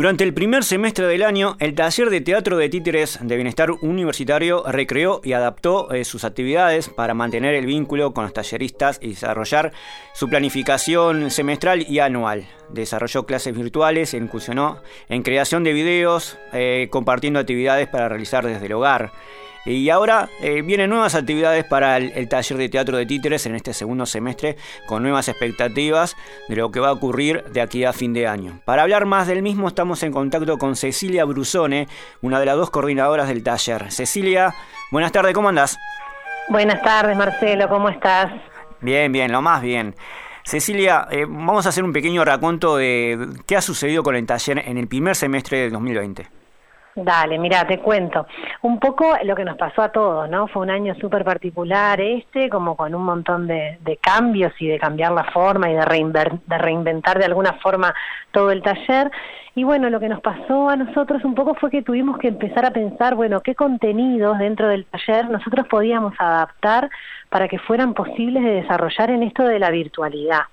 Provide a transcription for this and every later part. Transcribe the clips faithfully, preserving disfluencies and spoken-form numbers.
Durante el primer semestre del año, el Taller de Teatro de Títeres de Bienestar Universitario recreó y adaptó eh, sus actividades para mantener el vínculo con los talleristas y desarrollar su planificación semestral y anual. Desarrolló clases virtuales e incursionó en creación de videos, eh, compartiendo actividades para realizar desde el hogar. Y ahora eh, vienen nuevas actividades para el, el Taller de Teatro de Títeres en este segundo semestre, con nuevas expectativas de lo que va a ocurrir de aquí a fin de año. Para hablar más del mismo estamos en contacto con Cecilia Brusone, una de las dos coordinadoras del taller. Cecilia, buenas tardes, ¿cómo andás? Buenas tardes, Marcelo, ¿cómo estás? Bien, bien, lo más bien. Cecilia, eh, vamos a hacer un pequeño raconto de qué ha sucedido con el taller en el primer semestre de dos mil veinte. Dale, mira, te cuento. Un poco lo que nos pasó a todos, ¿no? Fue un año súper particular este, como con un montón de, de cambios y de cambiar la forma y de, reinver, de reinventar de alguna forma todo el taller. Y bueno, lo que nos pasó a nosotros un poco fue que tuvimos que empezar a pensar, bueno, qué contenidos dentro del taller nosotros podíamos adaptar para que fueran posibles de desarrollar en esto de la virtualidad.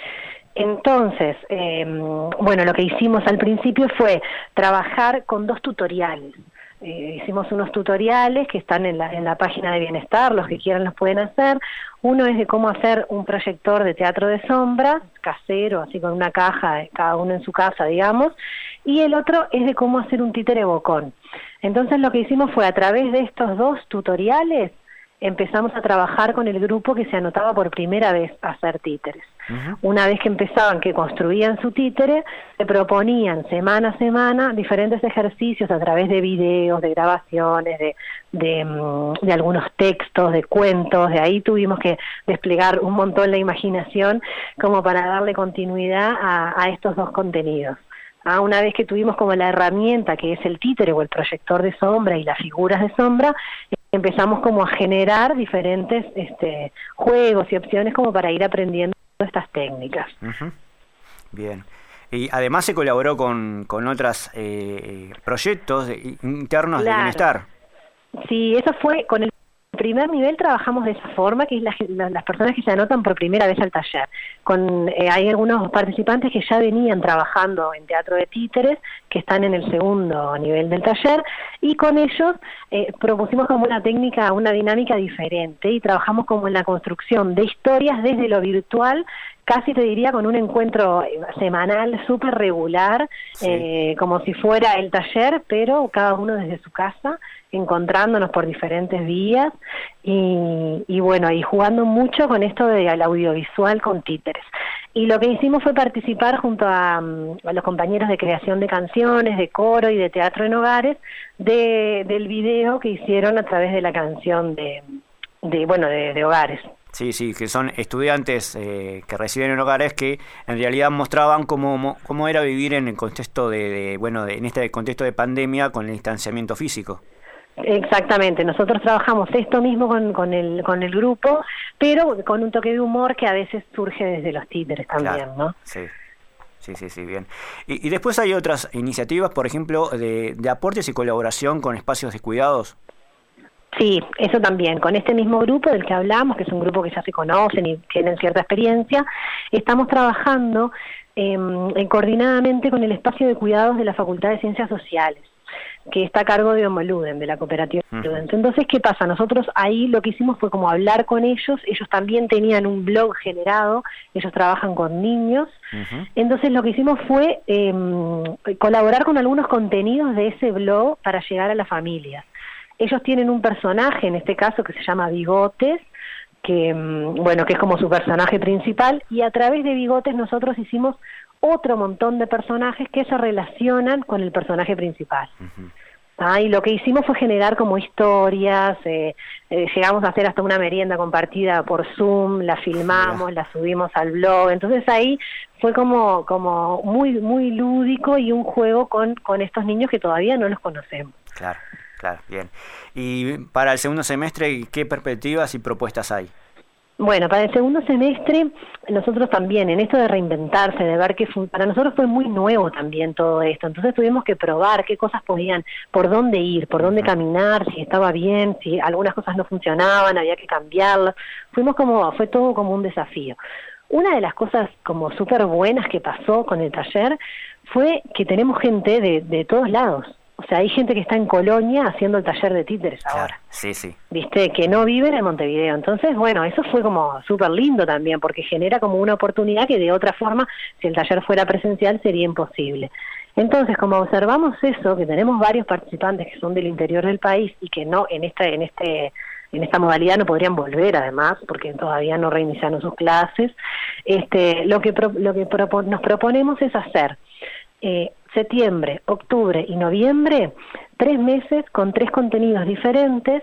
Entonces, eh, bueno, lo que hicimos al principio fue trabajar con dos tutoriales. Eh, hicimos unos tutoriales que están en la, en la página de Bienestar, los que quieran los pueden hacer. Uno es de cómo hacer un proyector de teatro de sombra, casero, así con una caja, cada uno en su casa, digamos. Y el otro es de cómo hacer un títere bocón. Entonces lo que hicimos fue, a través de estos dos tutoriales, empezamos a trabajar con el grupo que se anotaba por primera vez a hacer títeres. Uh-huh. Una vez que empezaban, que construían su títere, se proponían semana a semana diferentes ejercicios a través de videos, de grabaciones, de, de, de algunos textos, de cuentos. De ahí tuvimos que desplegar un montón la imaginación como para darle continuidad a, a estos dos contenidos. Ah, una vez que tuvimos como la herramienta que es el títere o el proyector de sombra y las figuras de sombra, empezamos como a generar diferentes este, juegos y opciones como para ir aprendiendo estas técnicas. Uh-huh. Bien. Y además se colaboró con, con otros eh, proyectos internos, claro, de bienestar. Sí, eso fue con el primer nivel. Trabajamos de esa forma, que es la, la, las personas que se anotan por primera vez al taller. Con eh, hay algunos participantes que ya venían trabajando en teatro de títeres, que están en el segundo nivel del taller, y con ellos eh, propusimos como una técnica, una dinámica diferente, y trabajamos como en la construcción de historias desde lo virtual, casi te diría con un encuentro semanal súper regular, sí. eh, como si fuera el taller, pero cada uno desde su casa, encontrándonos por diferentes vías, y, y bueno, y jugando mucho con esto del audiovisual con títeres. Y lo que hicimos fue participar junto a, a los compañeros de creación de canciones, de coro y de teatro en hogares, de, del video que hicieron a través de la canción de, de bueno, de, de hogares. Sí, sí, que son estudiantes eh, que residen en hogares que en realidad mostraban cómo, cómo era vivir en el contexto de, de bueno, de, en este contexto de pandemia con el distanciamiento físico. Exactamente, nosotros trabajamos esto mismo con, con el con el grupo, pero con un toque de humor que a veces surge desde los títeres también, claro, ¿no? Sí, sí, sí, sí, bien. Y, y después hay otras iniciativas, por ejemplo, de, de aportes y colaboración con espacios de cuidados. Sí, eso también. Con este mismo grupo del que hablamos, que es un grupo que ya se conocen y tienen cierta experiencia, estamos trabajando eh, coordinadamente con el espacio de cuidados de la Facultad de Ciencias Sociales, que está a cargo de Homoluden, de la cooperativa Homoluden. Uh-huh. Entonces, ¿qué pasa? Nosotros ahí lo que hicimos fue como hablar con ellos. Ellos también tenían un blog generado, ellos trabajan con niños. Uh-huh. Entonces lo que hicimos fue eh, colaborar con algunos contenidos de ese blog para llegar a las familias. Ellos tienen un personaje, en este caso, que se llama Bigotes, que bueno, que es como su personaje principal, y a través de Bigotes nosotros hicimos otro montón de personajes que se relacionan con el personaje principal. Uh-huh. Ah, y lo que hicimos fue generar como historias, eh, eh, llegamos a hacer hasta una merienda compartida por Zoom, la filmamos, yeah. la subimos al blog. Entonces ahí fue como como muy muy lúdico y un juego con, con estos niños que todavía no los conocemos. Claro. Claro, bien. Y para el segundo semestre, ¿qué perspectivas y propuestas hay? Bueno, para el segundo semestre, nosotros también, en esto de reinventarse, de ver que fue, para nosotros fue muy nuevo también todo esto. Entonces tuvimos que probar qué cosas podían, por dónde ir, por dónde caminar, si estaba bien, si algunas cosas no funcionaban, había que cambiarlas. Fuimos como, fue todo como un desafío. Una de las cosas como súper buenas que pasó con el taller fue que tenemos gente de, de todos lados. O sea, hay gente que está en Colonia haciendo el taller de títeres ahora. Claro, sí, sí. ¿Viste? Que no viven en Montevideo. Entonces, bueno, eso fue como súper lindo también, porque genera como una oportunidad que de otra forma, si el taller fuera presencial, sería imposible. Entonces, como observamos eso, que tenemos varios participantes que son del interior del país y que no en esta, en este, en esta modalidad no podrían volver además, porque todavía no reiniciaron sus clases, este, lo que pro, lo que propo, nos proponemos es hacer eh, septiembre, octubre y noviembre, tres meses con tres contenidos diferentes,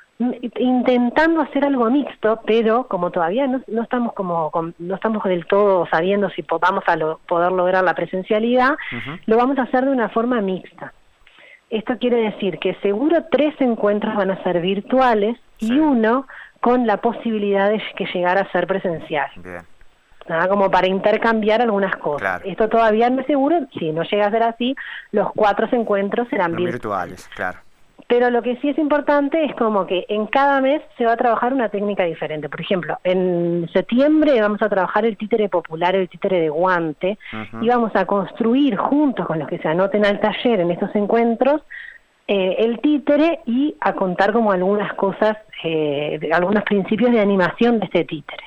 intentando hacer algo mixto, pero como todavía no, no estamos como con, no estamos del todo sabiendo si vamos a lo, poder lograr la presencialidad, uh-huh. lo vamos a hacer de una forma mixta. Esto quiere decir que seguro tres encuentros van a ser virtuales sí. y uno con la posibilidad de que llegara a ser presencial. Bien. Nada, como para intercambiar algunas cosas. Claro. Esto todavía no es seguro, si no llega a ser así, los cuatro encuentros serán virtuales. virtuales. Claro. Pero lo que sí es importante es como que en cada mes se va a trabajar una técnica diferente. Por ejemplo, en septiembre vamos a trabajar el títere popular, el títere de guante, uh-huh. y vamos a construir juntos con los que se anoten al taller en estos encuentros eh, el títere y a contar como algunas cosas, eh, algunos principios de animación de este títere.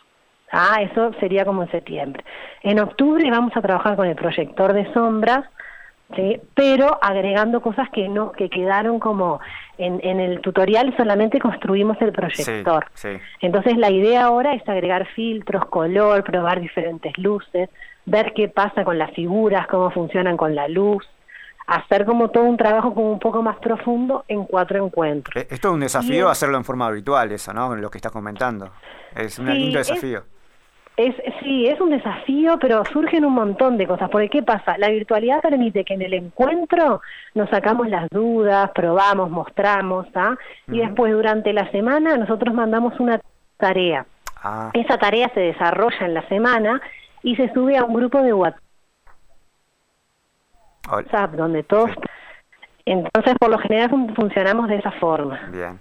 Ah, eso sería como en septiembre. En octubre vamos a trabajar con el proyector de sombras, ¿sí? Pero agregando cosas que no que quedaron como en, en el tutorial, solamente construimos el proyector. Sí, sí. Entonces la idea ahora es agregar filtros, color, probar diferentes luces, ver qué pasa con las figuras, cómo funcionan con la luz, hacer como todo un trabajo como un poco más profundo en cuatro encuentros. Esto es un desafío, y, hacerlo en forma virtual, eso, ¿no? Lo que estás comentando. Es un sí, lindo desafío. Es, Es, sí, es un desafío, pero surgen un montón de cosas. Porque, ¿qué pasa? La virtualidad permite que en el encuentro nos sacamos las dudas, probamos, mostramos, ¿ah? Y uh-huh. después, durante la semana, nosotros mandamos una tarea. Ah. Esa tarea se desarrolla en la semana y se sube a un grupo de WhatsApp, Hola. donde todos... Sí. Entonces, por lo general, fun- funcionamos de esa forma. Bien.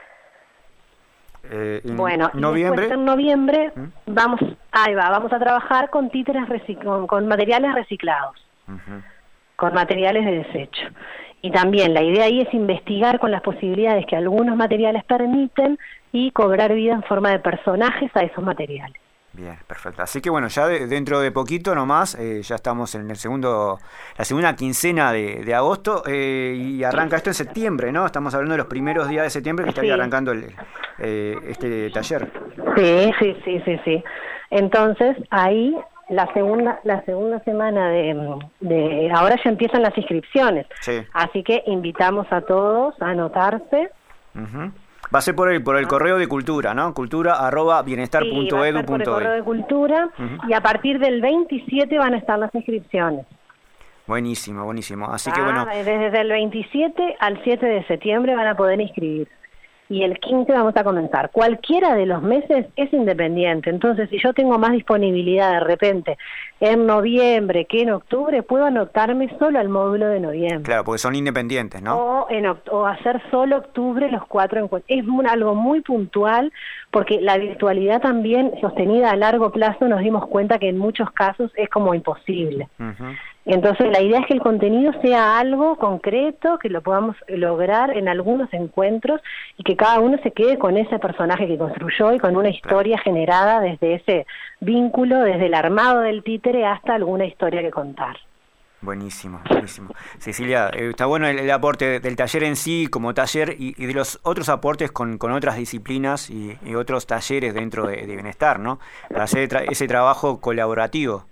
Eh, en bueno, noviembre. Y después en noviembre ¿Mm? vamos, ahí va, vamos a trabajar con títeres recic- con, con materiales reciclados, uh-huh. con materiales de desecho. Y también la idea ahí es investigar con las posibilidades que algunos materiales permiten y cobrar vida en forma de personajes a esos materiales. Bien, perfecto. Así que bueno, ya de, dentro de poquito nomás, eh, ya estamos en el segundo, la segunda quincena de, de agosto eh, y arranca esto en septiembre, ¿no? Estamos hablando de los primeros días de septiembre que estaría sí. arrancando el, eh, este taller. Sí, sí, sí, sí, sí. Entonces ahí la segunda, la segunda semana de, de ahora ya empiezan las inscripciones. Sí. Así que invitamos a todos a anotarse. Uh-huh. Va a ser por el por el correo de cultura, ¿no? Cultura arroba bienestar punto edu punto be. Sí, va a ser por el correo de cultura uh-huh. y a partir del veintisiete van a estar las inscripciones. Buenísimo, buenísimo. Así ah, que bueno. Desde el veintisiete al siete de septiembre van a poder inscribirse. Y el quince vamos a comenzar. Cualquiera de los meses es independiente. Entonces, si yo tengo más disponibilidad de repente en noviembre que en octubre, puedo anotarme solo al módulo de noviembre. Claro, porque son independientes, ¿no? O, en, o hacer solo octubre los cuatro encuentros. Es un, algo muy puntual, porque la virtualidad también sostenida a largo plazo nos dimos cuenta que en muchos casos es como imposible. Uh-huh. Entonces la idea es que el contenido sea algo concreto, que lo podamos lograr en algunos encuentros y que cada uno se quede con ese personaje que construyó y con una historia claro. generada desde ese vínculo, desde el armado del títere hasta alguna historia que contar. Buenísimo, buenísimo. Cecilia, eh, está bueno el, el aporte del taller en sí como taller y, y de los otros aportes con, con otras disciplinas y, y otros talleres dentro de, de bienestar, ¿no? Para hacer tra- ese trabajo colaborativo.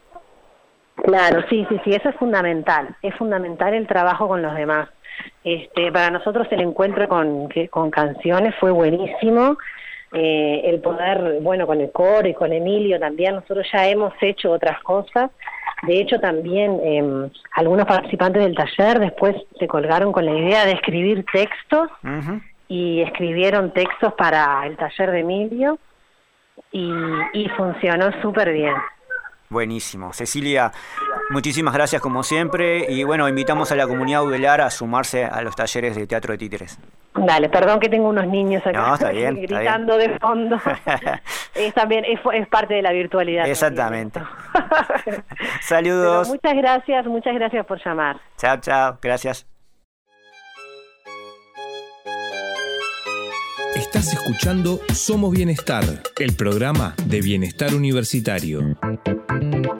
Claro, sí, sí, sí, eso es fundamental, es fundamental el trabajo con los demás. Este, para nosotros el encuentro con, que, con canciones fue buenísimo, eh, el poder, bueno, con el coro y con Emilio también, nosotros ya hemos hecho otras cosas, de hecho también eh, algunos participantes del taller después se colgaron con la idea de escribir textos uh-huh. y escribieron textos para el taller de Emilio y, y funcionó súper bien. Buenísimo. Cecilia, muchísimas gracias como siempre y bueno, invitamos a la comunidad Udelar a sumarse a los talleres de teatro de títeres. Dale, perdón que tengo unos niños acá no, está bien, gritando está bien. de fondo. Es también es, es parte de la virtualidad. Exactamente. Saludos. Pero muchas gracias, muchas gracias por llamar. Chao, chao, gracias. Estás escuchando Somos Bienestar, el programa de bienestar universitario.